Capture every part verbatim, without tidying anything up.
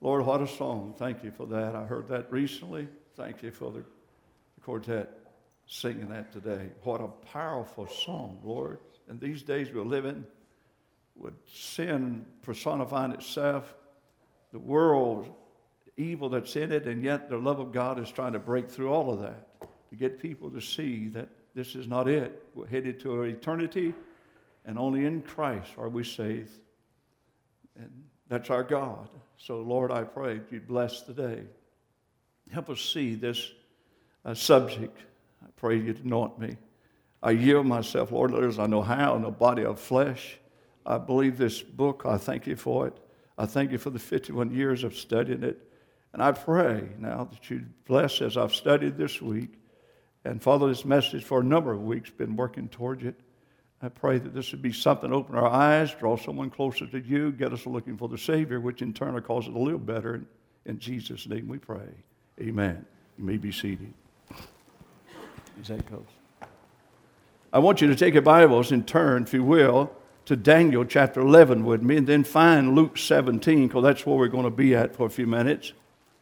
Lord, what a song. Thank you for that. I heard that recently. Thank you for the quartet singing that today. What a powerful song, Lord. And these days we're living with sin personifying itself, the world, evil that's in it, and yet the love of God is trying to break through all of that to get people to see that this is not it. We're headed to an eternity, and only in Christ are we saved. And that's our God. So, Lord, I pray you'd bless today. Help us see this uh, subject. I pray you'd anoint me. I yield myself, Lord, as I know how, in the body of flesh. I believe this book. I thank you for it. I thank you for the fifty-one years of studying it. And I pray now that you'd bless as I've studied this week. And Father, this message for a number of weeks been working towards it. I pray that this would be something to open our eyes, draw someone closer to you, get us looking for the Savior, which in turn will cause it to live better. In Jesus' name we pray. Amen. You may be seated. As that goes. I want you to take your Bibles and turn, if you will, to Daniel chapter eleven with me, and then find Luke seventeen, because that's where we're going to be at for a few minutes.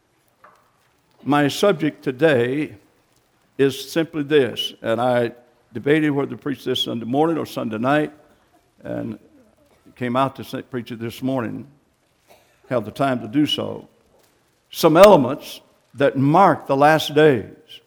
My subject today is simply this, and I debated whether to preach this Sunday morning or Sunday night, and came out to preach it this morning, have the time to do so. Some elements that mark the last days.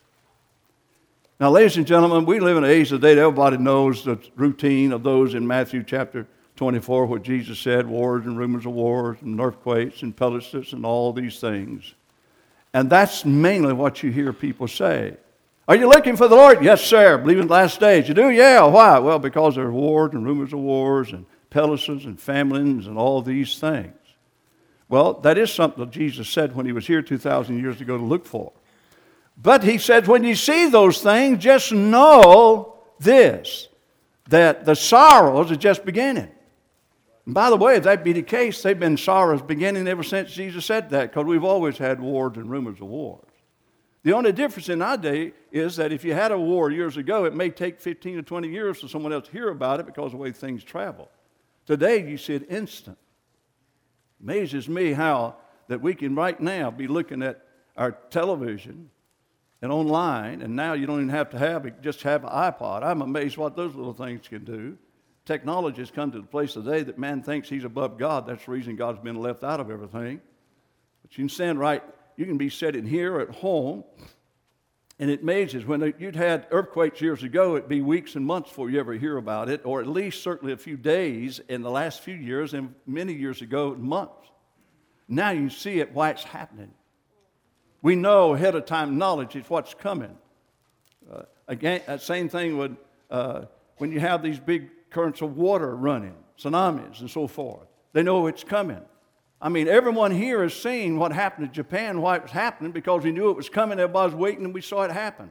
Now, ladies and gentlemen, we live in an age today that everybody knows the routine of those in Matthew chapter twenty-four, where Jesus said wars and rumors of wars and earthquakes and pestilences and all these things. And that's mainly what you hear people say. Are you looking for the Lord? Yes, sir. Believe in the last days. You do? Yeah. Why? Well, because there are wars and rumors of wars and pestilences and famines and all these things. Well, that is something that Jesus said when he was here two thousand years ago to look for. But he said, when you see those things, just know this, that the sorrows are just beginning. And by the way, if that be the case, they've been sorrows beginning ever since Jesus said that, because we've always had wars and rumors of wars. The only difference in our day is that if you had a war years ago, it may take fifteen or twenty years for someone else to hear about it because of the way things travel. Today, you see it instant. It amazes me how that we can right now be looking at our television and online, and now you don't even have to have it, just have an iPod. I'm amazed what those little things can do. Technology has come to the place today that man thinks he's above God. That's the reason God's been left out of everything. But you can stand right, you can be sitting here at home, and it amazes when you'd had earthquakes years ago, it'd be weeks and months before you ever hear about it, or at least certainly a few days in the last few years, and many years ago, months. Now you see it why it's happening. We know ahead of time knowledge is what's coming. Uh, again, that same thing with uh, when you have these big currents of water running, tsunamis and so forth. They know it's coming. I mean, everyone here has seen what happened to Japan, why it was happening, because we knew it was coming. Everybody was waiting, and we saw it happen.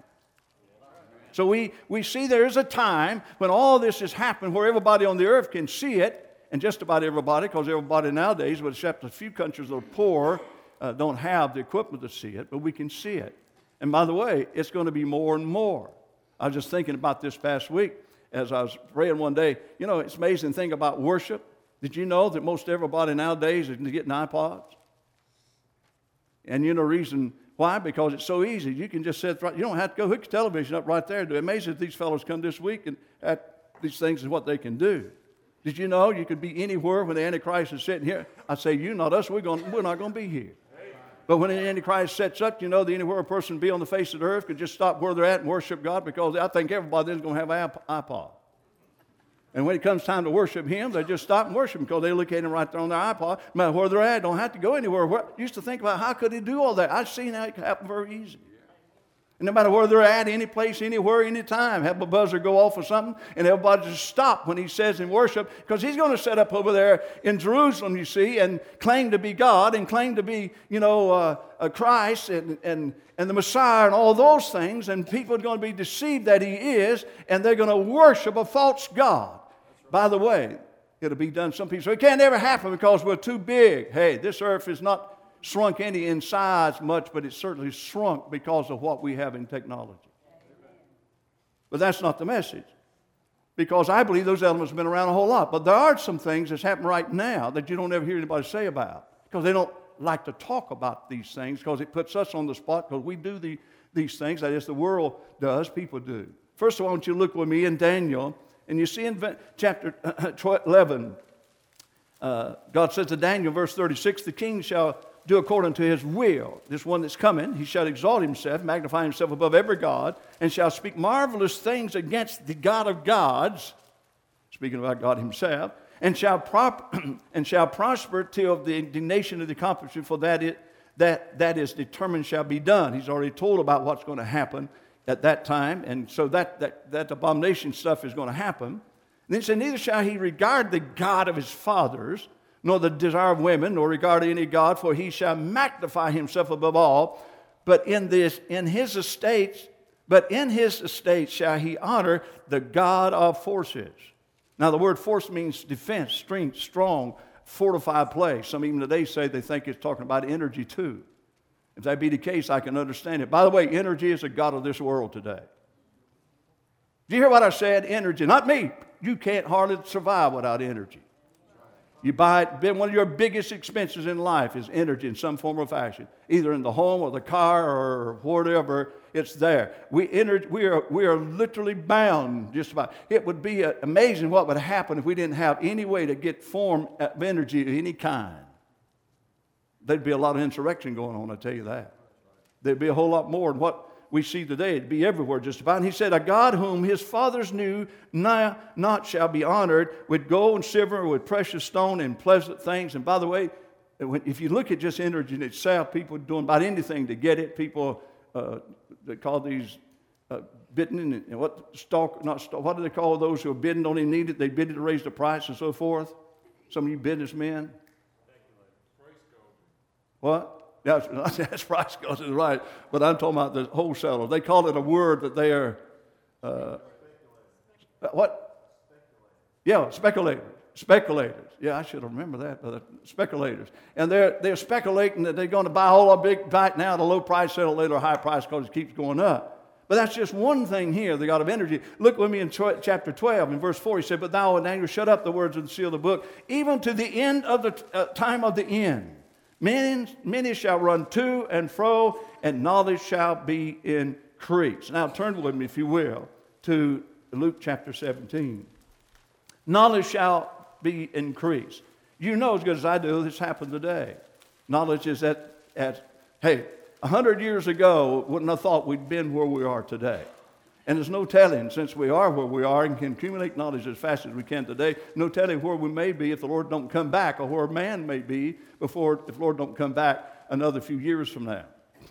So we, we see there is a time when all this has happened where everybody on the earth can see it, and just about everybody, because everybody nowadays, except a few countries that are poor, uh, don't have the equipment to see it, but we can see it. And by the way, it's going to be more and more. I was just thinking about this past week as I was praying one day. You know, it's an amazing thing about worship. Did you know that most everybody nowadays is getting iPods? And you know the reason why? Because it's so easy. You can just sit right. You don't have to go hook your television up right there. It's amazing that these fellows come this week and at these things is what they can do. Did you know you could be anywhere when the Antichrist is sitting here? I say, you, not us. We're going. We're not going to be here. But when the Antichrist sets up, you know, the anywhere a person be on the face of the earth could just stop where they're at and worship God, because I think everybody is going to have an iPod. And when it comes time to worship Him, they just stop and worship Him because they look at Him right there on their iPod. No matter where they're at, don't have to go anywhere. Where, used to think about how could He do all that. I've seen that happen very easy. And no matter where they're at, any place, anywhere, anytime, have a buzzer go off or something, and everybody just stop when He says in worship, because He's going to set up over there in Jerusalem, you see, and claim to be God and claim to be, you know, uh, uh, Christ and, and, and the Messiah and all those things, and people are going to be deceived that He is, and they're going to worship a false God. By the way, it'll be done. Some people say, it can't ever happen because we're too big. Hey, this earth is not shrunk any in size much, but it's certainly shrunk because of what we have in technology. But that's not the message, because I believe those elements have been around a whole lot. But there are some things that's happening right now that you don't ever hear anybody say about, because they don't like to talk about these things because it puts us on the spot because we do the, these things. That is, the world does, people do. First of all, I want you to look with me in Daniel, and you see in chapter eleven, uh, God says to Daniel, verse thirty-six, the king shall do according to his will. This one that's coming, he shall exalt himself, magnify himself above every god, and shall speak marvelous things against the God of gods, speaking about God himself, and shall prop and shall prosper till the indignation of the accomplishment, for that it that that is determined shall be done. He's already told about what's going to happen at that time, and so that that, that abomination stuff is going to happen. And then he said, neither shall he regard the God of his fathers, nor the desire of women, nor regard any God, for he shall magnify himself above all. But in this, in his estates, but in his estate shall he honor the God of forces. Now, the word force means defense, strength, strong, fortified place. Some even today say they think it's talking about energy too. If that be the case, I can understand it. By the way, energy is a god of this world today. Did you hear what I said? Energy. Not me. You can't hardly survive without energy. You buy it, one of your biggest expenses in life is energy in some form or fashion. Either in the home or the car or whatever, it's there. We, ener- we, are, we are literally bound just about. It would be amazing what would happen if we didn't have any way to get form of energy of any kind. There'd be a lot of insurrection going on, I tell you that. There'd be a whole lot more than what we see today. It'd be everywhere just about. And he said, a God whom his fathers knew now not shall be honored with gold and silver, with precious stone and pleasant things. And by the way, if you look at just energy in itself, people doing about anything to get it. People, uh, they call these uh, bidding, and what stalk, not stalk, what do they call those who are bidding, don't even need it? They bid it to raise the price and so forth. Some of you businessmen. What? That's, that's price goes is right, but I'm talking about the wholesaler. They call it a word that they are, uh, what? Yeah, speculators. Speculators. Yeah, I should remember that. But speculators, and they're they're speculating that they're going to buy all a big bite now at a low price, sell it later a high price because it keeps going up. But that's just one thing here. The God of energy. Look with me in chapter twelve, in verse four. He said, "But thou, O Daniel, shut up the words of the seal of the book, even to the end of the uh, time of the end." Many, many shall run to and fro, and knowledge shall be increased. Now turn with me, if you will, to Luke chapter seventeen. Knowledge shall be increased. You know as good as I do, this happened today. Knowledge is at, at hey, a hundred years ago, wouldn't have thought we'd been where we are today. And there's no telling, since we are where we are and can accumulate knowledge as fast as we can today, no telling where we may be if the Lord don't come back, or where man may be before, if the Lord don't come back another few years from now.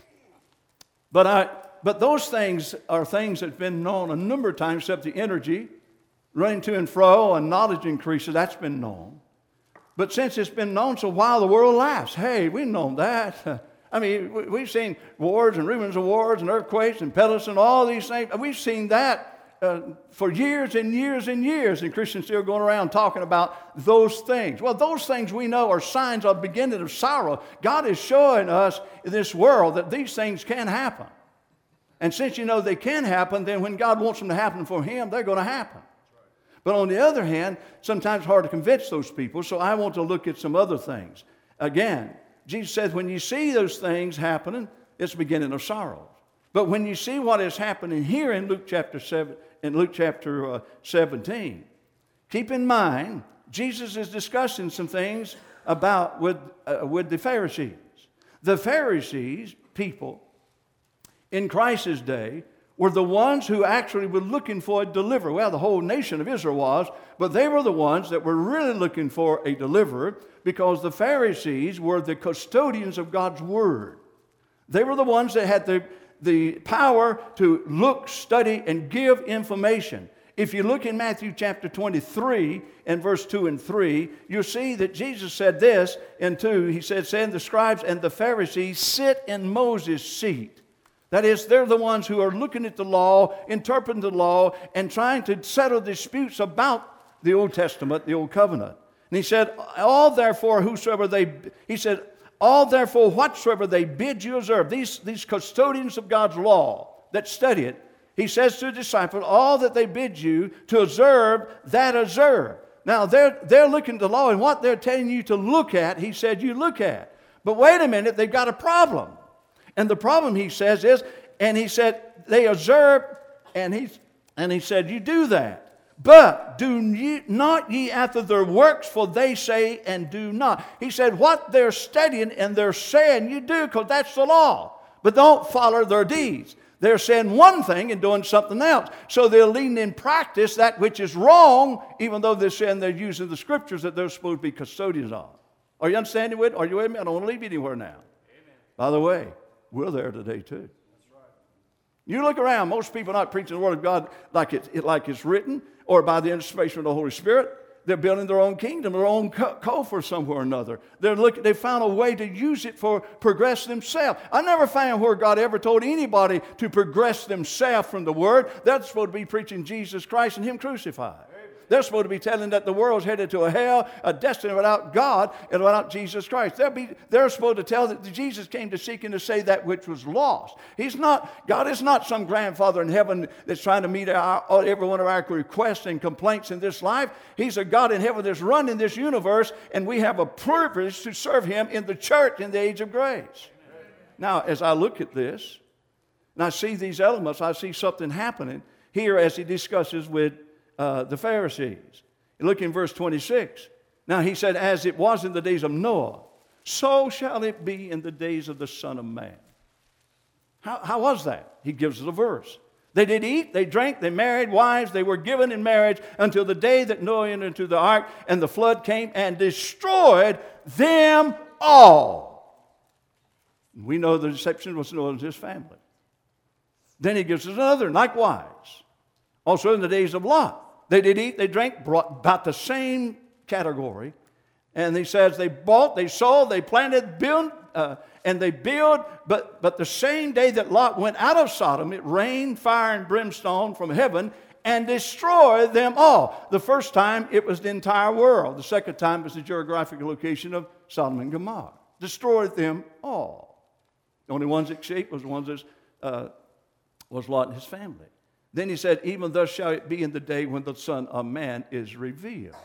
But I, but those things are things that have been known a number of times, except the energy, running to and fro, and knowledge increases, that's been known. But since it's been known so while, the world laughs. Hey, we've known that. I mean, we've seen wars and rumors of wars and earthquakes and pellets and all these things. We've seen that uh, for years and years and years, and Christians still going around talking about those things. Well, those things we know are signs of the beginning of sorrow. God is showing us in this world that these things can happen. And since you know they can happen, then when God wants them to happen for Him, they're going to happen. But on the other hand, sometimes it's hard to convince those people, so I want to look at some other things. Again, Jesus said, when you see those things happening, it's the beginning of sorrow. But when you see what is happening here in Luke chapter seven, in Luke chapter uh, seventeen, keep in mind Jesus is discussing some things about with uh, with the Pharisees. The Pharisees, people in Christ's day, were the ones who actually were looking for a deliverer. Well, the whole nation of Israel was, but they were the ones that were really looking for a deliverer, because the Pharisees were the custodians of God's Word. They were the ones that had the, the power to look, study, and give information. If you look in Matthew chapter twenty-three and verse two and three, you'll see that Jesus said this in two. He said, saying, the scribes and the Pharisees sit in Moses' seat. That is, they're the ones who are looking at the law, interpreting the law, and trying to settle disputes about the Old Testament, the Old Covenant. And he said, all therefore whosoever they, he said, all therefore whatsoever they bid you observe, these, these custodians of God's law that study it, he says to the disciples, all that they bid you to observe, that observe. Now, they're, they're looking at the law, and what they're telling you to look at, he said, you look at. But wait a minute, they've got a problem. And the problem, he says, is, and he said, they observe, and he, and he said, you do that. But do ye, not ye after their works, for they say and do not. He said, what they're studying and they're saying, you do, because that's the law. But don't follow their deeds. They're saying one thing and doing something else. So they're leading in practice that which is wrong, even though they're saying they're using the scriptures that they're supposed to be custodians of. Are you understanding with? Are you with me? I don't want to leave you anywhere now. Amen. By the way, we're there today too. That's right. You look around, most people are not preaching the Word of God like it's, like it's written or by the inspiration of the Holy Spirit. They're building their own kingdom, their own cult for somewhere or another. They're looking, they found a way to use it for progress themselves. I never found where God ever told anybody to progress themselves from the Word. They're supposed to be preaching Jesus Christ and Him crucified. They're supposed to be telling that the world's headed to a hell, a destiny without God and without Jesus Christ. They'll be, they're supposed to tell that Jesus came to seek and to save that which was lost. He's not, God is not some grandfather in heaven that's trying to meet our, every one of our requests and complaints in this life. He's a God in heaven that's running this universe, and we have a privilege to serve Him in the church in the age of grace. Amen. Now, as I look at this, and I see these elements, I see something happening here as he discusses with Uh, the Pharisees. Look in verse twenty-six. Now he said, as it was in the days of Noah, so shall it be in the days of the Son of Man. How, how was that? He gives us a verse. They did eat, they drank, they married wives, they were given in marriage until the day that Noah entered into the ark, and the flood came and destroyed them all. We know the deception was Noah and his family. Then he gives us another, likewise. Also in the days of Lot. They did eat, they drank, brought about the same category. And he says they bought, they sold, they planted, built, uh, and they built. But, but the same day that Lot went out of Sodom, it rained fire and brimstone from heaven and destroyed them all. The first time, it was the entire world. The second time, it was the geographical location of Sodom and Gomorrah. Destroyed them all. The only ones that escaped was the ones that uh, was Lot and his family. Then he said, even thus shall it be in the day when the Son of Man is revealed.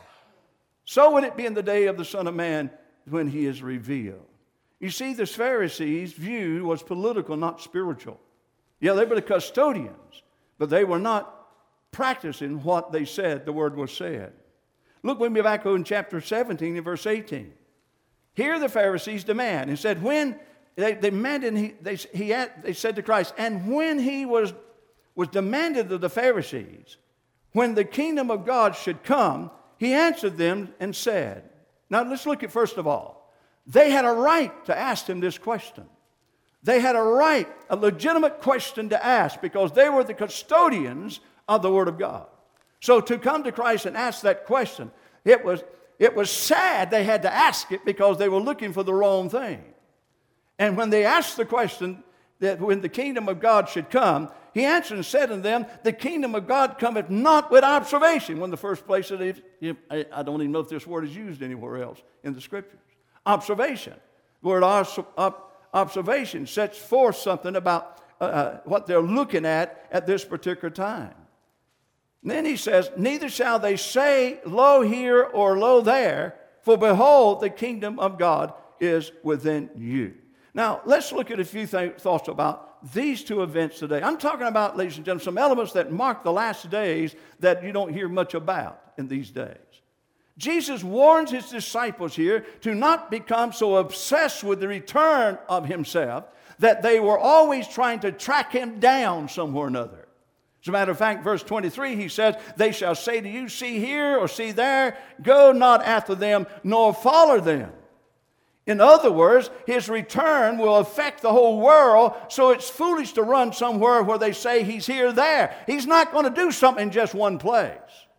So would it be in the day of the Son of Man when He is revealed. You see, the Pharisees' view was political, not spiritual. Yeah, they were the custodians, but they were not practicing what they said the Word was said. Look with me back in chapter seventeen and verse eighteen. Here the Pharisees demand, and said, when they demanded, he, they, he had, they said to Christ, and when He was was demanded of the Pharisees, when the kingdom of God should come, He answered them and said, now let's look at first of all, they had a right to ask Him this question. They had a right, a legitimate question to ask, because they were the custodians of the Word of God. So to come to Christ and ask that question, it was, it was sad they had to ask it because they were looking for the wrong thing. And when they asked the question that when the kingdom of God should come, He answered and said unto them, the kingdom of God cometh not with observation. When the first place, that it, I don't even know if this word is used anywhere else in the Scriptures. Observation. The word observation sets forth something about uh, what they're looking at at this particular time. And then he says, neither shall they say, lo here or lo there, for behold, the kingdom of God is within you. Now, let's look at a few th- thoughts about these two events today. I'm talking about, ladies and gentlemen, some elements that mark the last days that you don't hear much about in these days. Jesus warns his disciples here to not become so obsessed with the return of himself that they were always trying to track him down somewhere or another. As a matter of fact, verse twenty-three, he says, they shall say to you, see here or see there, go not after them, nor follow them. In other words, his return will affect the whole world, so it's foolish to run somewhere where they say he's here there. He's not going to do something in just one place.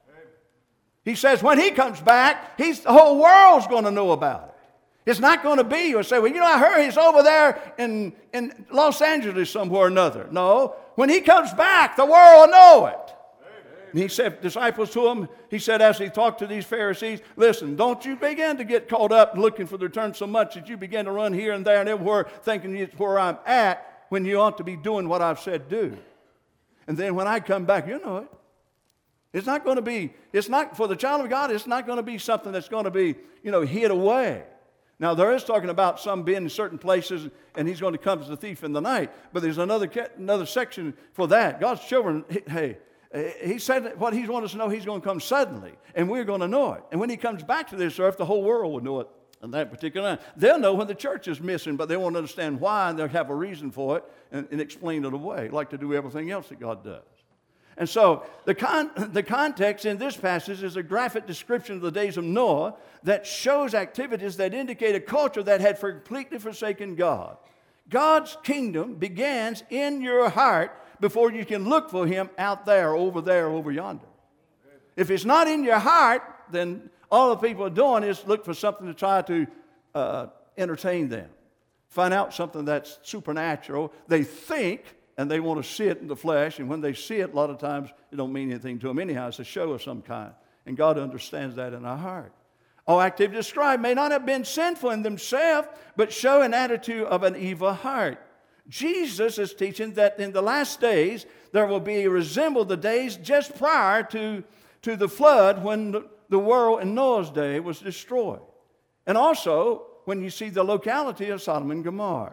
He says when he comes back, he's, the whole world's going to know about it. It's not going to be, you'll say, well, you know, I heard he's over there in, in Los Angeles somewhere or another. No, when he comes back, the world will know it. And he said, disciples to him, he said as he talked to these Pharisees, listen, don't you begin to get caught up looking for the return so much that you begin to run here and there and everywhere thinking it's where I'm at when you ought to be doing what I've said do. And then when I come back, you know it. It's not going to be, it's not, for the child of God, it's not going to be something that's going to be, you know, hid away. Now, there is talking about some being in certain places, and he's going to come as a thief in the night. But there's another another section for that. God's children, hey, he said what he wants us to know, he's going to come suddenly, and we're going to know it. And when he comes back to this earth, the whole world will know it in that particular time. They'll know when the church is missing, but they won't understand why, and they'll have a reason for it and, and explain it away, like to do everything else that God does. And so the, con- the context in this passage is a graphic description of the days of Noah that shows activities that indicate a culture that had completely forsaken God. God's kingdom begins in your heart before you can look for him out there, over there, over yonder. If it's not in your heart, then all the people are doing is look for something to try to uh, entertain them. Find out something that's supernatural. They think, and they want to see it in the flesh, and when they see it, a lot of times it don't mean anything to them anyhow. It's a show of some kind, and God understands that in our heart. All activities described may not have been sinful in themselves, but show an attitude of an evil heart. Jesus is teaching that in the last days there will be resemble the days just prior to, to the flood when the, the world in Noah's day was destroyed. And also when you see the locality of Sodom and Gomorrah.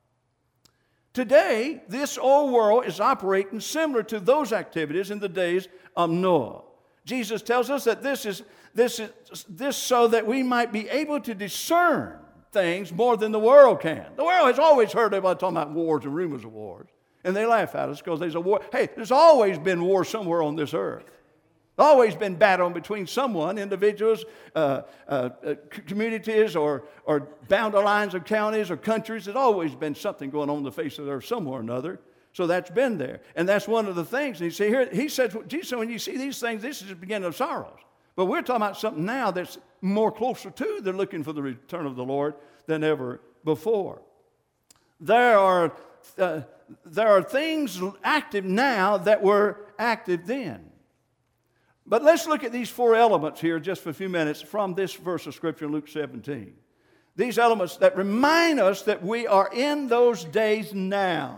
Today, this old world is operating similar to those activities in the days of Noah. Jesus tells us that this is this is this so that we might be able to discern things more than the world can. The world has always heard everybody talking about wars and rumors of wars, and they laugh at us because there's a war. Hey, there's always been war somewhere on this earth. Always been battling between someone, individuals, uh, uh, uh, communities, or, or boundary lines of counties or countries. There's always been something going on in the face of the earth somewhere or another. So that's been there. And that's one of the things. And you see here, he says, Jesus, when you see these things, this is the beginning of sorrows. But we're talking about something now that's more closer to. They're looking for the return of the Lord than ever before. There are, uh, there are things active now that were active then. But let's look at these four elements here just for a few minutes from this verse of Scripture in Luke seventeen. These elements that remind us that we are in those days now.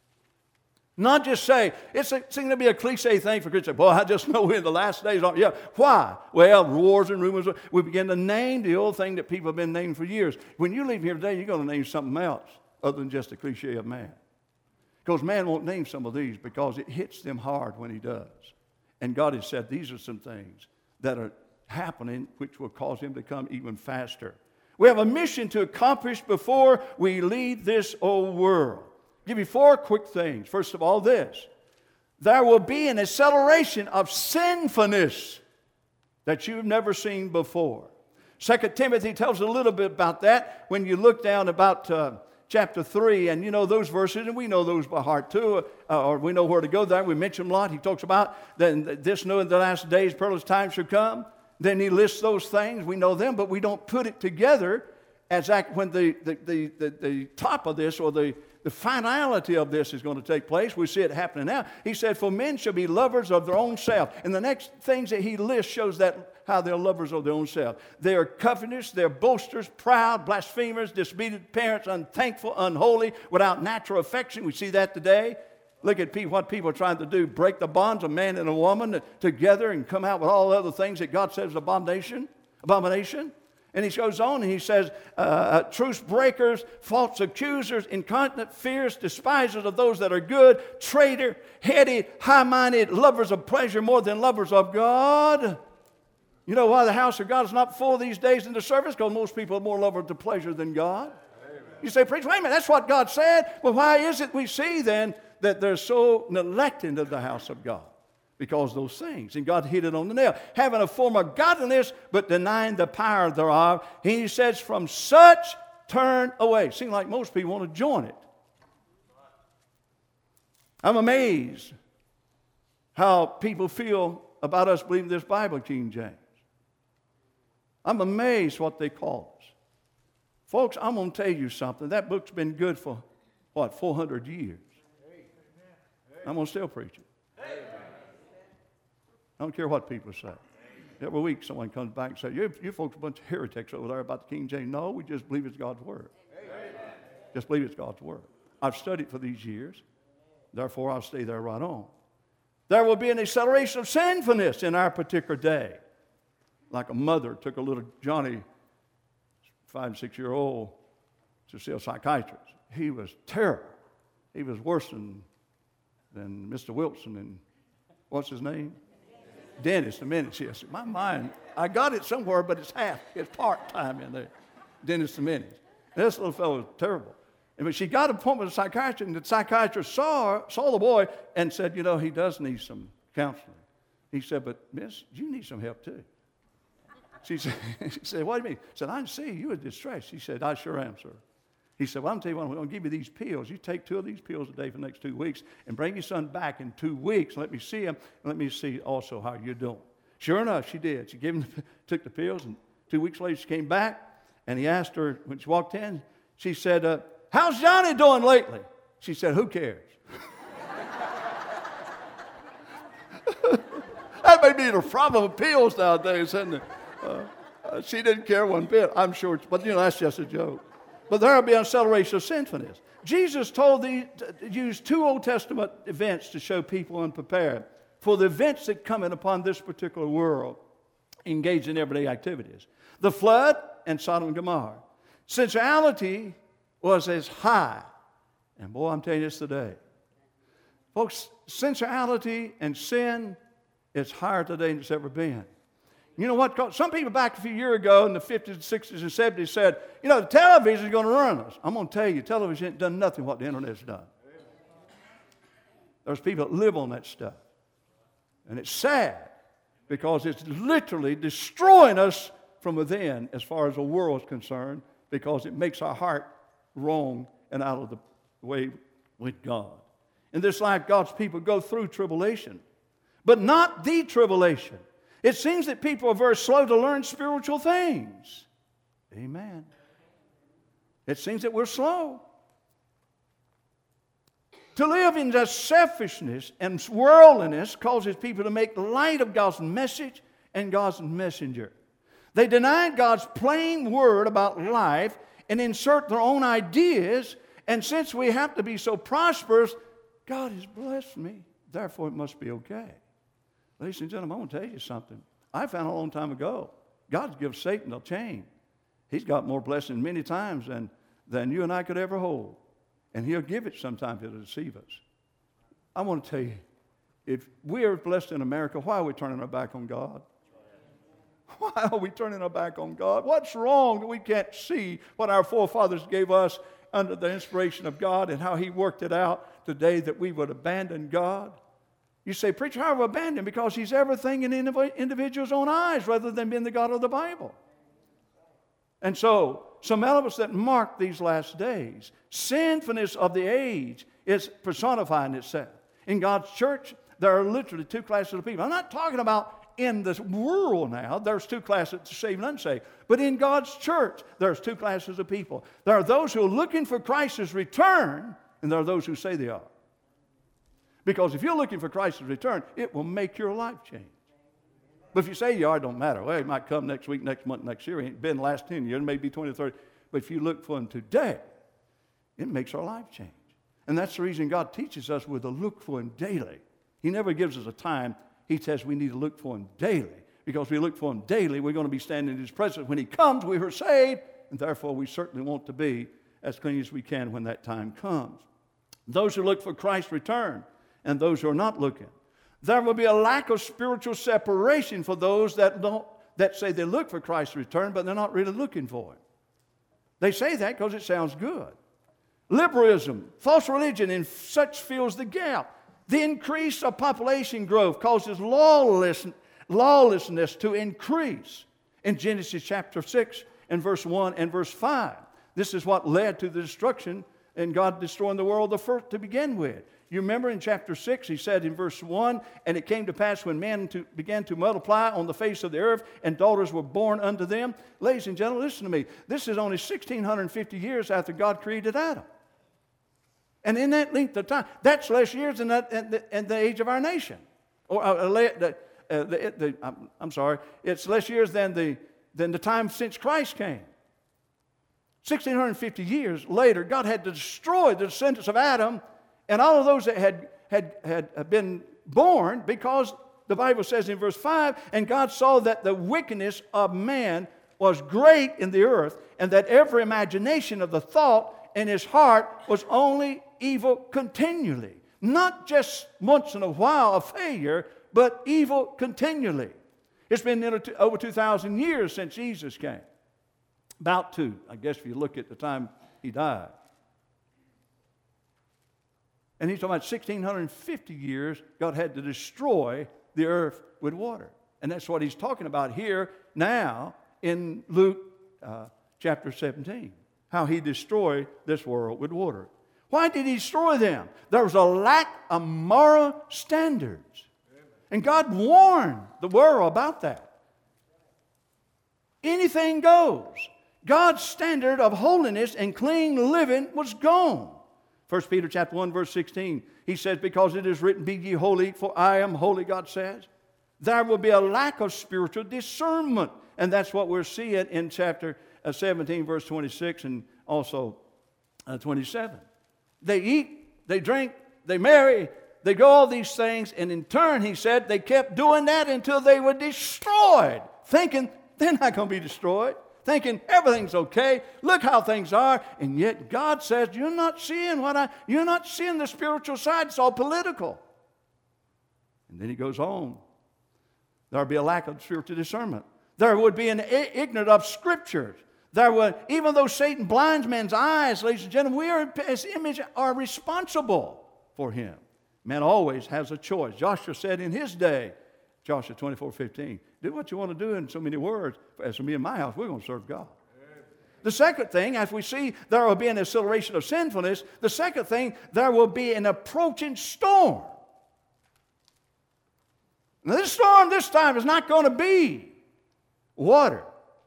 Not just say, it's, a, it's going to be a cliche thing for Christians. Boy, I just know we're in the last days. Yeah, why? Well, wars and rumors. We begin to name the old thing that people have been naming for years. When you leave here today, you're going to name something else other than just a cliche of man. Because man won't name some of these because it hits them hard when he does. And God has said these are some things that are happening which will cause him to come even faster. We have a mission to accomplish before we leave this old world. I'll give you four quick things. First of all, this. There will be an acceleration of sinfulness that you've never seen before. Second Timothy tells a little bit about that when you look down about uh, chapter three, and you know those verses, and we know those by heart too, uh, or we know where to go there. We mention them a lot. He talks about that this knowing the last days, perilous times should come. Then he lists those things. We know them, but we don't put it together as act, when the, the, the, the, the top of this or the, the finality of this is going to take place. We see it happening now. He said, for men shall be lovers of their own self. And the next things that he lists shows that how they're lovers of their own self. They're covetous, they're boasters, proud, blasphemers, disobedient parents, unthankful, unholy, without natural affection. We see that today. Look at people, what people are trying to do, break the bonds of man and a woman together and come out with all the other things that God says is abomination. abomination. And he goes on and he says, uh, uh, truce breakers, false accusers, incontinent, fierce, despisers of those that are good, traitor, heady, high-minded, lovers of pleasure more than lovers of God. You know why the house of God is not full these days in the service? Because most people are more lovers of pleasure than God. Amen. You say, preacher, wait a minute, that's what God said. Well, why is it we see then that they're so neglecting of the house of God? Because of those things. And God hit it on the nail. Having a form of godliness, but denying the power thereof. He says, from such turn away. Seems like most people want to join it. I'm amazed how people feel about us believing this Bible, King James. I'm amazed what they call us. Folks, I'm going to tell you something. That book's been good for, what, four hundred years. I'm going to still preach it. I don't care what people say. Every week someone comes back and says, you, you folks are a bunch of heretics over there about the King James. No, we just believe it's God's Word. Amen. Just believe it's God's Word. I've studied for these years. Therefore, I'll stay there right on. There will be an acceleration of sinfulness in our particular day. Like a mother took a little Johnny five, six-year-old to see a psychiatrist. He was terrible. He was worse than, than Mister Wilson and what's his name? Dennis the Menace. Yes, my mind, I got it somewhere, but it's half, it's part-time in there. Dennis the Menace. This little fellow was terrible. And but she got an appointment with a psychiatrist, and the psychiatrist saw her, saw the boy and said, you know, he does need some counseling. He said, but miss, you need some help too. She said, she said, what do you mean? He said, I see you are distressed. She said, I sure am, sir. He said, well, I'm telling you what, I'm going to give you these pills. You take two of these pills a day for the next two weeks and bring your son back in two weeks. Let me see him, and let me see also how you're doing. Sure enough, she did. She gave him the, took the pills, and two weeks later she came back, and he asked her, when she walked in, she said, uh, how's Johnny doing lately? She said, who cares? That may be the problem with pills nowadays, isn't it? Uh, uh, she didn't care one bit, I'm sure. But, you know, that's just a joke. But there will be an acceleration of sinfulness. Jesus told the, used two Old Testament events to show people unprepared for the events that come in upon this particular world, engaged in everyday activities. The flood and Sodom and Gomorrah. Sensuality was as high. And boy, I'm telling you this today. Folks, sensuality and sin is higher today than it's ever been. You know what? Some people back a few years ago in the fifties, sixties, and seventies said, you know, the television is going to run us. I'm going to tell you, television ain't done nothing what the Internet's done. There's people that live on that stuff. And it's sad because it's literally destroying us from within as far as the world is concerned, because it makes our heart wrong and out of the way with God. In this life, God's people go through tribulation, but not the tribulation. It seems that people are very slow to learn spiritual things. Amen. It seems that we're slow. To live in just selfishness and worldliness causes people to make light of God's message and God's messenger. They deny God's plain word about life and insert their own ideas. And since we have to be so prosperous, God has blessed me, therefore it must be okay. Ladies and gentlemen, I want to tell you something. I found a long time ago, God gives Satan a chain. He's got more blessings many times than, than you and I could ever hold. And he'll give it sometimes to deceive us. I want to tell you, if we are blessed in America, why are we turning our back on God? Why are we turning our back on God? What's wrong that we can't see what our forefathers gave us under the inspiration of God and how he worked it out today that we would abandon God? You say, preacher, how have we abandoned? Because he's everything in the individual's own eyes rather than being the God of the Bible. And so, some elements that mark these last days, sinfulness of the age is personifying itself. In God's church, there are literally two classes of people. I'm not talking about in this world now. There's two classes, saved and unsaved. But in God's church, there's two classes of people. There are those who are looking for Christ's return, and there are those who say they are. Because if you're looking for Christ's return, it will make your life change. But if you say you are, it don't matter. Well, it might come next week, next month, next year. It ain't been the last ten years. It may be twenty, thirty. But if you look for him today, it makes our life change. And that's the reason God teaches us we're to look for him daily. He never gives us a time. He says we need to look for him daily. Because we look for him daily, we're going to be standing in his presence. When he comes, we are saved. And therefore, we certainly want to be as clean as we can when that time comes. Those who look for Christ's return and those who are not looking. There will be a lack of spiritual separation for those that don't, that say they look for Christ's return, but they're not really looking for it. They say that because it sounds good. Liberalism, false religion, and such fills the gap. The increase of population growth causes lawless, lawlessness to increase. In Genesis chapter six and verse one and verse five. This is what led to the destruction and God destroying the world the first to begin with. You remember in chapter six, he said in verse one, and it came to pass when men to, began to multiply on the face of the earth, and daughters were born unto them. Ladies and gentlemen, listen to me. This is only sixteen fifty years after God created Adam. And in that length of time, that's less years than that, in, the, in the age of our nation. Or uh, the, uh, the, the, I'm, I'm sorry, it's less years than the, than the time since Christ came. sixteen fifty years later, God had to destroy the descendants of Adam and all of those that had, had, had been born, because the Bible says in verse five, and God saw that the wickedness of man was great in the earth, and that every imagination of the thought in his heart was only evil continually. Not just once in a while a failure, but evil continually. It's been over two thousand years since Jesus came. About two, I guess, if you look at the time he died. And he's talking about sixteen fifty years, God had to destroy the earth with water. And that's what he's talking about here now in Luke uh, chapter seventeen. How he destroyed this world with water. Why did he destroy them? There was a lack of moral standards. And God warned the world about that. Anything goes. God's standard of holiness and clean living was gone. First Peter chapter one, verse sixteen, he says, because it is written, be ye holy, for I am holy, God says. There will be a lack of spiritual discernment. And that's what we're seeing in chapter seventeen, verse twenty-six, and also uh, twenty-seven. They eat, they drink, they marry, they do all these things, and in turn, he said, they kept doing that until they were destroyed, thinking they're not going to be destroyed, thinking everything's okay, look how things are, and yet God says, you're not seeing what I, you're not seeing the spiritual side, it's all political. And then he goes on, there'll be a lack of spiritual discernment. There would be an ignorance of Scriptures. There would, even though Satan blinds men's eyes, ladies and gentlemen, we are, as image, are responsible for him. Man always has a choice. Joshua said in his day, Joshua twenty-four fifteen, do what you want to do in so many words. As for me and my house, we're going to serve God. The second thing, as we see there will be an acceleration of sinfulness, the second thing, there will be an approaching storm. Now this storm this time is not going to be water.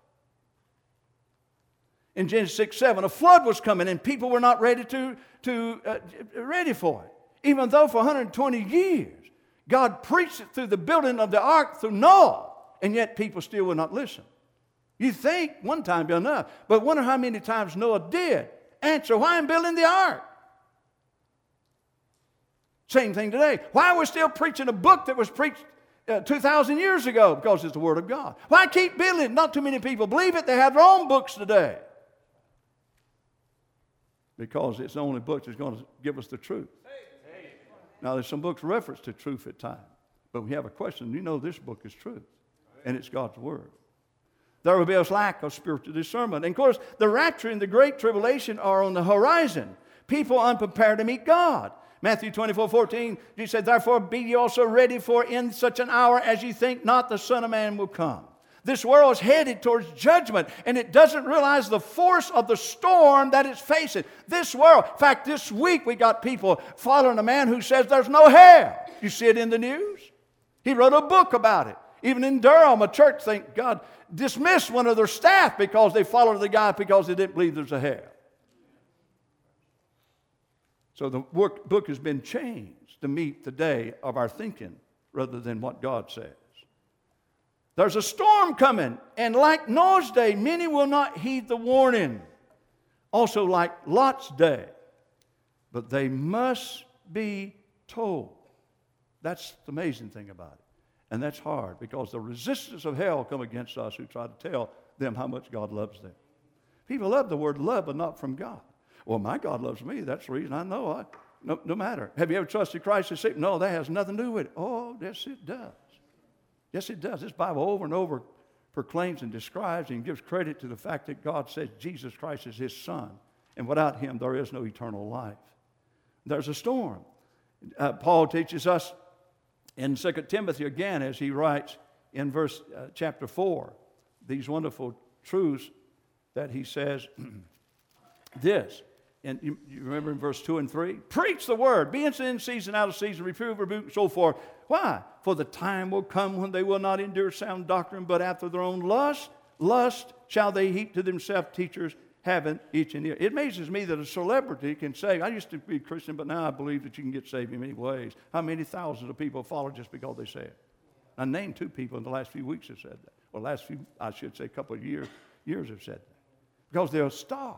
In Genesis six seven, a flood was coming and people were not ready to, to uh, ready for it. Even though for one hundred twenty years, God preached it through the building of the ark through Noah, and yet people still would not listen. You think one time be enough, but wonder how many times Noah did answer, why I'm building the ark? Same thing today. Why are we still preaching a book that was preached uh, two thousand years ago? Because it's the Word of God. Why keep building it? Not too many people believe it. They have their own books today. Because it's the only book that's going to give us the truth. Now, there's some books reference to truth at times. But we have a question. You know this book is truth. And it's God's Word. There will be a lack of spiritual discernment. And, of course, the rapture and the great tribulation are on the horizon. People unprepared to meet God. Matthew twenty-four fourteen, Jesus said, therefore be ye also ready, for in such an hour as ye think not, the Son of Man will come. This world is headed towards judgment, and it doesn't realize the force of the storm that it's facing. This world, in fact, this week we got people following a man who says there's no hell. You see it in the news? He wrote a book about it. Even in Durham, a church, thank God, dismissed one of their staff because they followed the guy because they didn't believe there's a hell. So the work, book has been changed to meet the day of our thinking rather than what God says. There's a storm coming, and like Noah's day, many will not heed the warning. Also like Lot's day. But they must be told. That's the amazing thing about it. And that's hard, because the resistance of hell come against us who try to tell them how much God loves them. People love the word love, but not from God. Well, my God loves me. That's the reason I know. I, no, no matter. Have you ever trusted Christ as Savior? No, that has nothing to do with it. Oh, yes, it does. Yes, it does. This Bible over and over proclaims and describes and gives credit to the fact that God says Jesus Christ is His Son, and without Him there is no eternal life. There's a storm. Uh, Paul teaches us in Second Timothy again, as he writes in verse uh, chapter four, these wonderful truths that he says this. And you, you remember in verse two and three? Preach the word. Be instant in season, out of season, reprove, rebuke, and so forth. Why? For the time will come when they will not endure sound doctrine, but after their own lust, lust shall they heap to themselves teachers, having each an ear. It amazes me that a celebrity can say, I used to be a Christian, but now I believe that you can get saved in many ways. How many thousands of people follow just because they say it? I named two people in the last few weeks that said that. Or last few, I should say, a couple of years, years have said that. Because they're stars.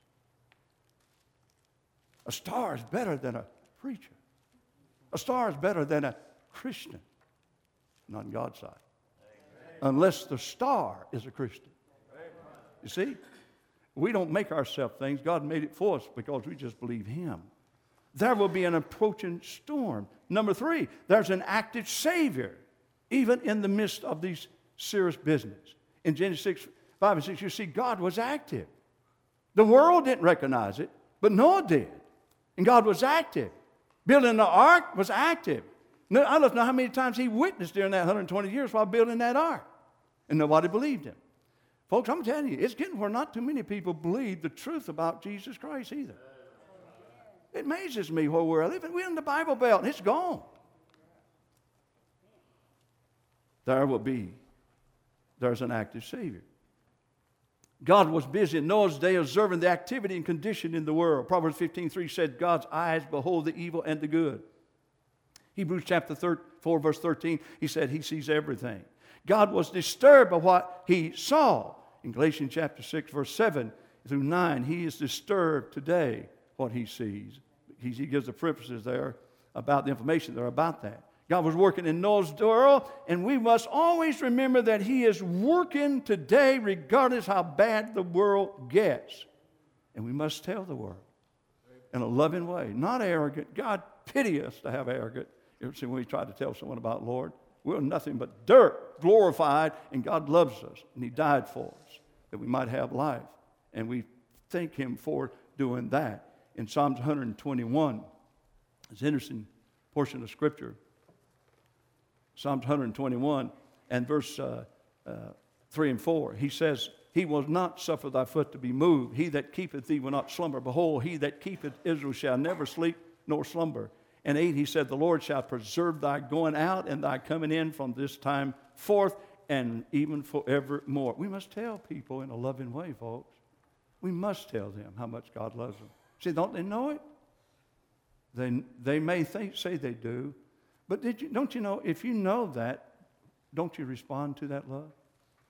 A star is better than a preacher. A star is better than a Christian. Not in God's sight. Amen. Unless the star is a Christian. Amen. You see? We don't make ourselves things. God made it for us because we just believe Him. There will be an approaching storm. Number three, there's an active Savior, even in the midst of these serious business. In Genesis six, five and six, you see God was active. The world didn't recognize it, but Noah did. And God was active. Building the ark was active. I don't know how many times he witnessed during that one hundred twenty years while building that ark. And nobody believed him. Folks, I'm telling you, it's getting where not too many people believe the truth about Jesus Christ either. It amazes me where we're living. We're in the Bible Belt, and it's gone. There will be, there's an active Savior. God was busy in Noah's day observing the activity and condition in the world. Proverbs fifteen three said, God's eyes behold the evil and the good. Hebrews chapter four, verse thirteen, he said he sees everything. God was disturbed by what he saw. In Galatians chapter six, verse seven through nine, he is disturbed today what he sees. He, he gives the prefaces there about the information there about that. God was working in Noah's world, and we must always remember that He is working today regardless how bad the world gets. And we must tell the world in a loving way, not arrogant. God pity us to have arrogant. You ever see when we try to tell someone about Lord? We're nothing but dirt, glorified, and God loves us, and He died for us, that we might have life. And we thank Him for doing that. In Psalms one twenty-one, it's an interesting portion of Scripture. Psalms one twenty-one and verse uh, uh, three and four, he says, He will not suffer thy foot to be moved. He that keepeth thee will not slumber. Behold, he that keepeth Israel shall never sleep nor slumber. And eight, he said, The Lord shall preserve thy going out and thy coming in from this time forth and even forevermore. We must tell people in a loving way, folks. We must tell them how much God loves them. See, don't they know it? They, they may think, say they do. But did you, don't you know, if you know that, don't you respond to that love?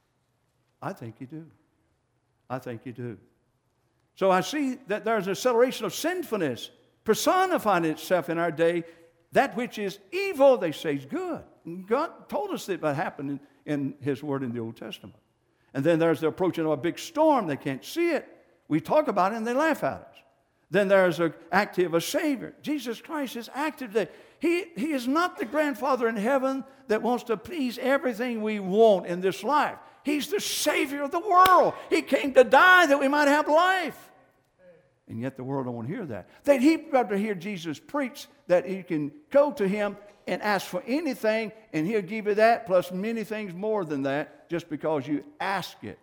I think you do. I think you do. So I see that there's an acceleration of sinfulness personifying itself in our day. That which is evil, they say, is good. And God told us that that happened in, in His Word in the Old Testament. And then there's the approaching of a big storm. They can't see it. We talk about it and they laugh at us. Then there's an active, a Savior. Jesus Christ is active today. He, he is not the grandfather in heaven that wants to please everything we want in this life. He's the Savior of the world. He came to die that we might have life. And yet the world don't want to hear that. They'd heap rather hear Jesus preach that you can go to Him and ask for anything, and He'll give you that, plus many things more than that, just because you ask it.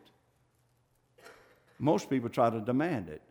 Most people try to demand it.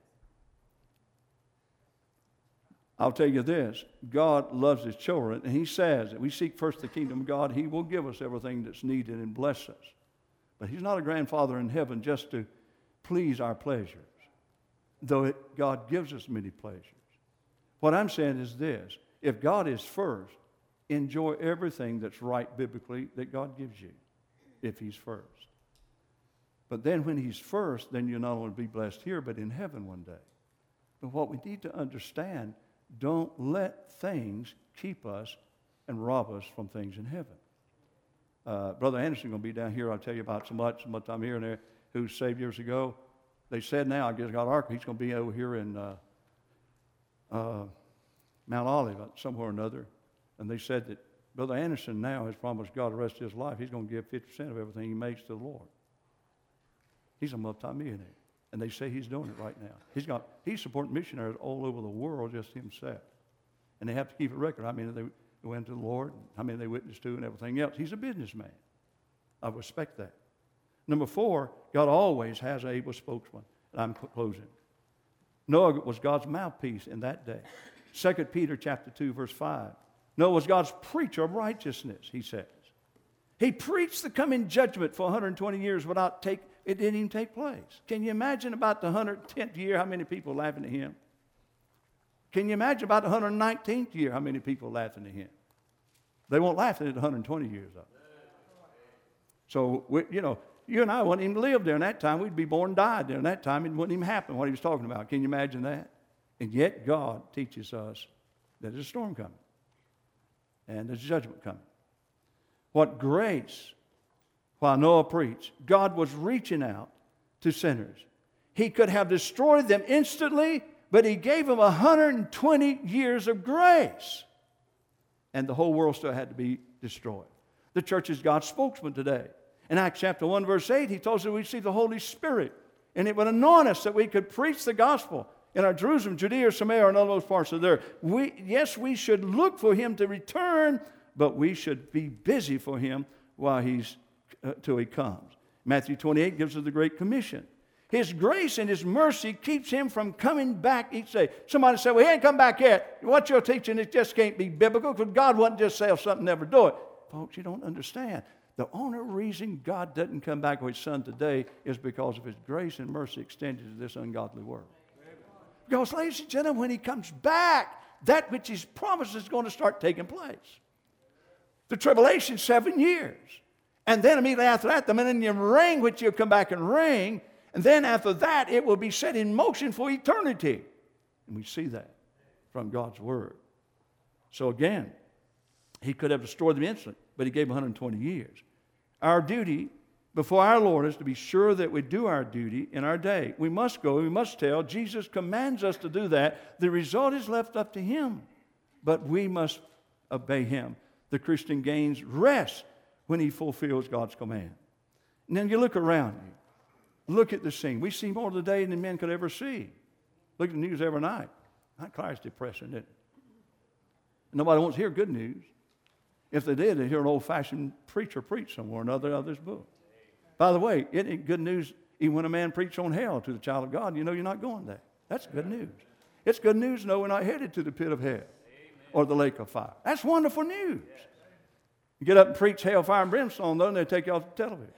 I'll tell you this, God loves His children, and He says that we seek first the kingdom of God, He will give us everything that's needed and bless us. But He's not a grandfather in heaven just to please our pleasures, though it, God gives us many pleasures. What I'm saying is this, if God is first, enjoy everything that's right biblically that God gives you, if He's first. But then when He's first, then you'll not only be blessed here, but in heaven one day. But what we need to understand, don't let things keep us and rob us from things in heaven. Uh, Brother Anderson is going to be down here. I'll tell you about so much, so much I'm here and there, who was saved years ago. They said now, I guess God Ark, he's going to be over here in uh, uh, Mount Olive, somewhere or another. And they said that Brother Anderson now has promised God the rest of his life he's going to give fifty percent of everything he makes to the Lord. He's a multimillionaire. And they say he's doing it right now. He's got he's supporting missionaries all over the world just himself. And they have to keep a record. I mean, they went to the Lord, how many they witnessed to and everything else. He's a businessman. I respect that. Number four, God always has an able spokesman. And I'm closing. Noah was God's mouthpiece in that day. Second Peter chapter two, verse five. Noah was God's preacher of righteousness, he says. He preached the coming judgment for one hundred twenty years without take it didn't even take place. Can you imagine about the one hundred tenth year how many people laughing at him? Can you imagine about the one hundred nineteenth year how many people laughing at him? They won't laugh at it one hundred twenty years of it. So, we, you know, you and I wouldn't even live during that time. We'd be born and died during that time. It wouldn't even happen what he was talking about. Can you imagine that? And yet God teaches us that there's a storm coming. And there's judgment coming. What grace, while Noah preached, God was reaching out to sinners. He could have destroyed them instantly, but He gave them one hundred twenty years of grace. And the whole world still had to be destroyed. The church is God's spokesman today. In Acts chapter one, verse eight, He told us that we see the Holy Spirit, and it would anoint us that we could preach the gospel in our Jerusalem, Judea, Samaria, and all those parts of there. We, yes, we should look for Him to return, but we should be busy for Him while He's, uh, till He comes. Matthew twenty-eight gives us the Great Commission. His grace and His mercy keeps Him from coming back each day. Somebody said, well, He ain't come back yet. What you're teaching, it just can't be biblical, because God wouldn't just say something, never do it. Folks, you don't understand. The only reason God doesn't come back with His Son today is because of His grace and mercy extended to this ungodly world. Because, ladies and gentlemen, when He comes back, that which He's promised is going to start taking place. The tribulation, seven years. And then immediately after that, the millennium reign, which He'll come back and reign. And then after that, it will be set in motion for eternity. And we see that from God's Word. So again, He could have destroyed them instantly, but He gave one hundred twenty years. Our duty before our Lord is to be sure that we do our duty in our day. We must go, we must tell. Jesus commands us to do that. The result is left up to Him, but we must obey Him. The Christian gains rest when he fulfills God's command. And then you look around you. Look at the scene. We see more today than men could ever see. Look at the news every night. That quite depressing, isn't it? Nobody wants to hear good news. If they did, they'd hear an old-fashioned preacher preach somewhere in other other's book. By the way, isn't it good news even when a man preaches on hell to the child of God? You know you're not going there. That's good news. It's good news to know we're not headed to the pit of hell or the lake of fire. That's wonderful news. You get up and preach hellfire and brimstone, though, and they take you off the television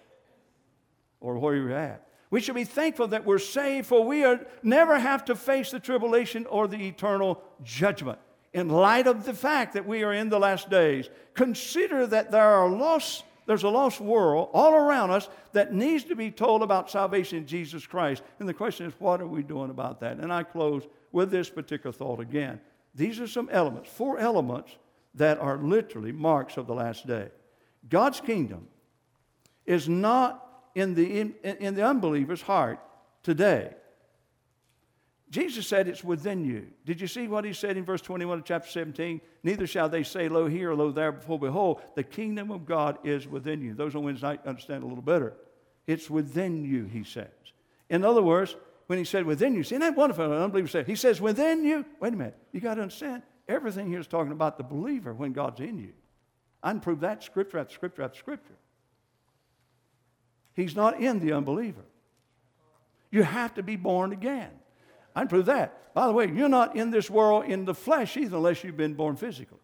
or where you're at. We should be thankful that we're saved, for we are, never have to face the tribulation or the eternal judgment. In light of the fact that we are in the last days, consider that there are lost, there's a lost world all around us that needs to be told about salvation in Jesus Christ. And the question is, what are we doing about that? And I close with this particular thought again. These are some elements, four elements that are literally marks of the last day. God's kingdom is not in the, in, in the unbeliever's heart today. Jesus said it's within you. Did you see what He said in verse twenty-one of chapter seventeen? Neither shall they say, lo here or lo there, for behold, the kingdom of God is within you. Those on Wednesday night understand a little better. It's within you, He says. In other words, when He said within you, see, isn't that wonderful? An unbeliever said, He says within you. Wait a minute. You got to understand, everything here is talking about the believer when God's in you. I can prove that scripture after scripture after scripture. He's not in the unbeliever. You have to be born again. I can prove that. By the way, you're not in this world in the flesh either unless you've been born physically.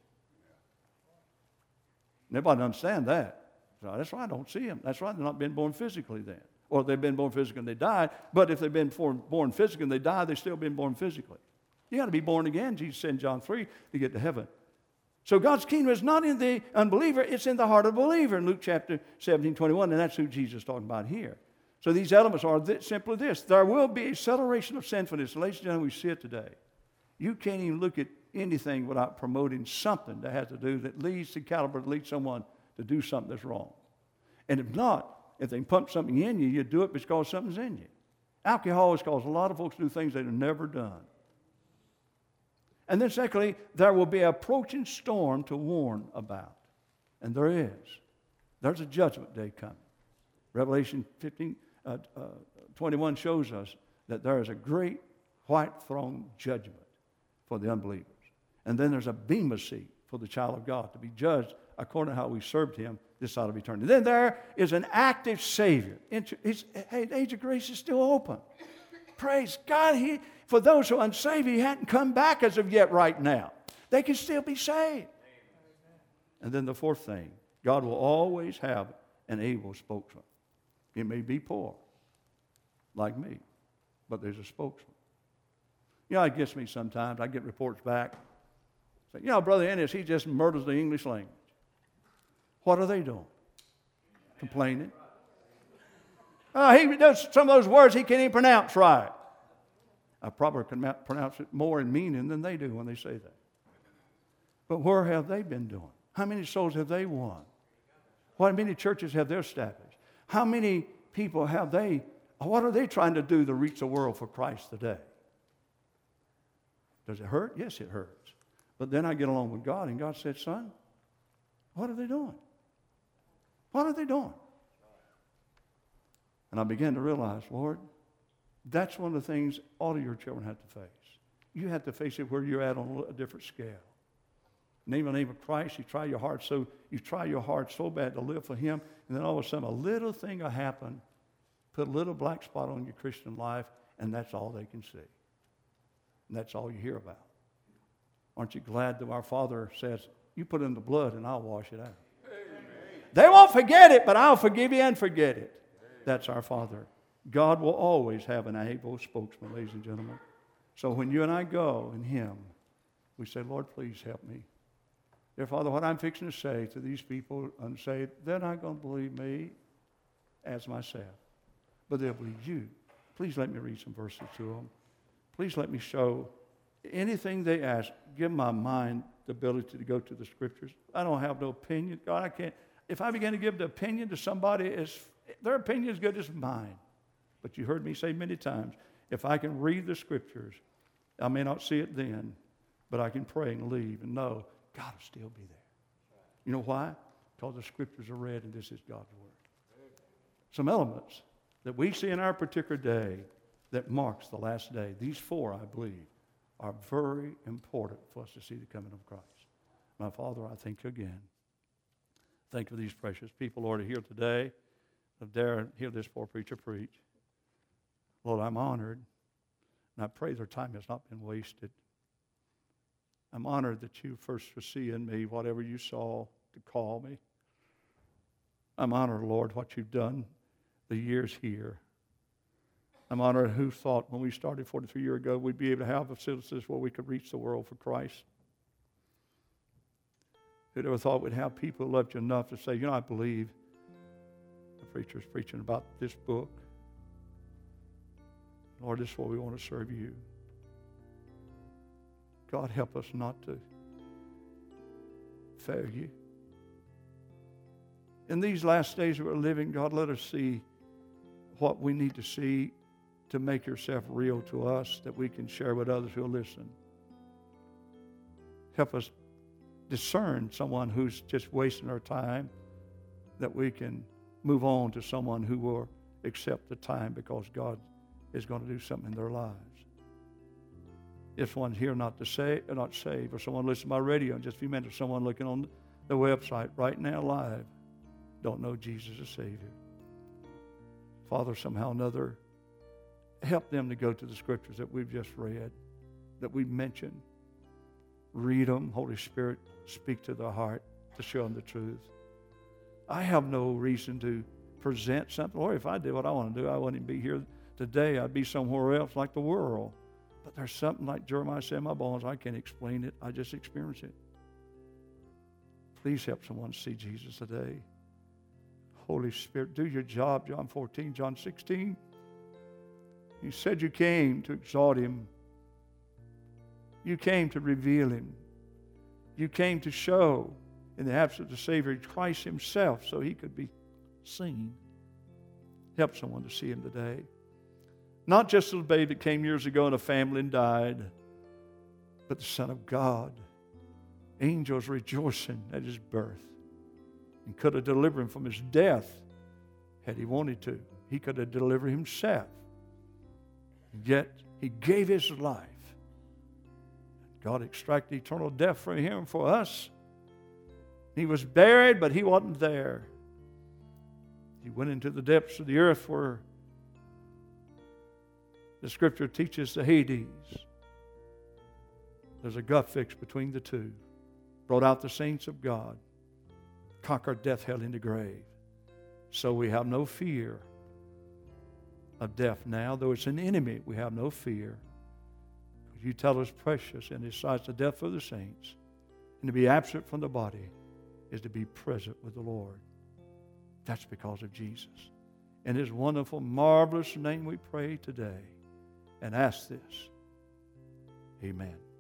Nobody understand that. So that's why I don't see them. That's why they're not been born physically then. Or they've been born physically and they died. But if they've been born physically and they die, they've still been born physically. You got to be born again, Jesus said in John three, to get to heaven. So God's kingdom is not in the unbeliever, it's in the heart of the believer in Luke chapter seventeen, twenty-one, and that's who Jesus is talking about here. So these elements are th- simply this. There will be a acceleration of sinfulness. Ladies and gentlemen, we see it today. You can't even look at anything without promoting something that has to do, that leads to caliber, that leads someone to do something that's wrong. And if not, if they pump something in you, you do it because something's in you. Alcohol has caused a lot of folks to do things they've never done. And then secondly, there will be an approaching storm to warn about. And there is. There's a judgment day coming. Revelation fifteen, uh, uh, twenty-one shows us that there is a great white throne judgment for the unbelievers. And then there's a bema seat for the child of God to be judged according to how we served Him this side of eternity. Then there is an active Savior. His, hey, the age of grace is still open. Praise God. He, for those who are unsaved, He hadn't come back as of yet right now. They can still be saved. And then the fourth thing, God will always have an able spokesman. It may be poor, like me, but there's a spokesman. You know, it gets me sometimes. I get reports back. Say, you know, Brother Ennis, he just murders the English language. What are they doing? Complaining. Uh, he does some of those words he can't even pronounce right. I probably can pronounce it more in meaning than they do when they say that. But where have they been doing? How many souls have they won? What many churches have they established? How many people have they What are they trying to do to reach the world for Christ today? Does it hurt? Yes, it hurts. But then I get along with God, and God said, son, what are they doing? What are they doing? And I began to realize, Lord, that's one of the things all of your children have to face. You have to face it where you're at on a different scale. Name the name of Christ, you try your heart so you try your heart so bad to live for Him, and then all of a sudden a little thing will happen, put a little black spot on your Christian life, and that's all they can see. And that's all you hear about. Aren't you glad that our Father says, you put it in the blood and I'll wash it out. Amen. They won't forget it, but I'll forgive you and forget it. Amen. That's our Father. God will always have an able spokesman, ladies and gentlemen. So when you and I go in Him, we say, Lord, please help me. Dear Father, what I'm fixing to say to these people unsaved, they're not going to believe me as myself, but they'll believe you. Please let me read some verses to them. Please let me show anything they ask. Give my mind the ability to go to the Scriptures. I don't have no opinion. God, I can't. If I begin to give the opinion to somebody, it's, their opinion is good as mine. But you heard me say many times, if I can read the Scriptures, I may not see it then, but I can pray and leave and know God will still be there. You know why? Because the Scriptures are read and this is God's Word. Some elements that we see in our particular day that marks the last day. These four, I believe, are very important for us to see the coming of Christ. My Father, I thank you again. Thank you for these precious people, Lord, here today. Of dare hear this poor preacher preach. Lord, I'm honored, and I pray their time has not been wasted. I'm honored that you first were seeing me, whatever you saw, to call me. I'm honored, Lord, what you've done the years here. I'm honored who thought when we started forty-three years ago we'd be able to have facilities where we could reach the world for Christ. Who'd ever thought we'd have people who loved you enough to say, you know, I believe the preacher's preaching about this book. Lord, this is what we want to serve you. God, help us not to fail you. In these last days we're living, God, let us see what we need to see to make yourself real to us that we can share with others who will listen. Help us discern someone who's just wasting our time, that we can move on to someone who will accept the time because God is going to do something in their lives. If someone's here not to say, or not saved, or someone listening by radio in just a few minutes, or someone looking on the website right now live, don't know Jesus as Savior. Father, somehow or another, help them to go to the Scriptures that we've just read, that we've mentioned. Read them. Holy Spirit, speak to their heart to show them the truth. I have no reason to present something. Or if I did what I want to do, I wouldn't be here today. I'd be somewhere else like the world. But there's something like Jeremiah said in my bones. I can't explain it. I just experience it. Please help someone see Jesus today. Holy Spirit, do your job. John fourteen, John sixteen. You said you came to exalt Him. You came to reveal Him. You came to show in the absence of the Savior Christ Himself so He could be seen. Help someone to see Him today. Not just a little baby that came years ago in a family and died, but the Son of God. Angels rejoicing at His birth. And could have delivered Him from His death had He wanted to. He could have delivered Himself. Yet He gave His life. God extracted eternal death from Him for us. He was buried, but He wasn't there. He went into the depths of the earth where the Scripture teaches the Hades. There's a gut fix between the two. Brought out the saints of God. Conquered death, hell, and the grave. So we have no fear of death now. Though it's an enemy, we have no fear. You tell us precious in His sight the death for the saints. And to be absent from the body is to be present with the Lord. That's because of Jesus. In His wonderful, marvelous name we pray today and ask this. Amen.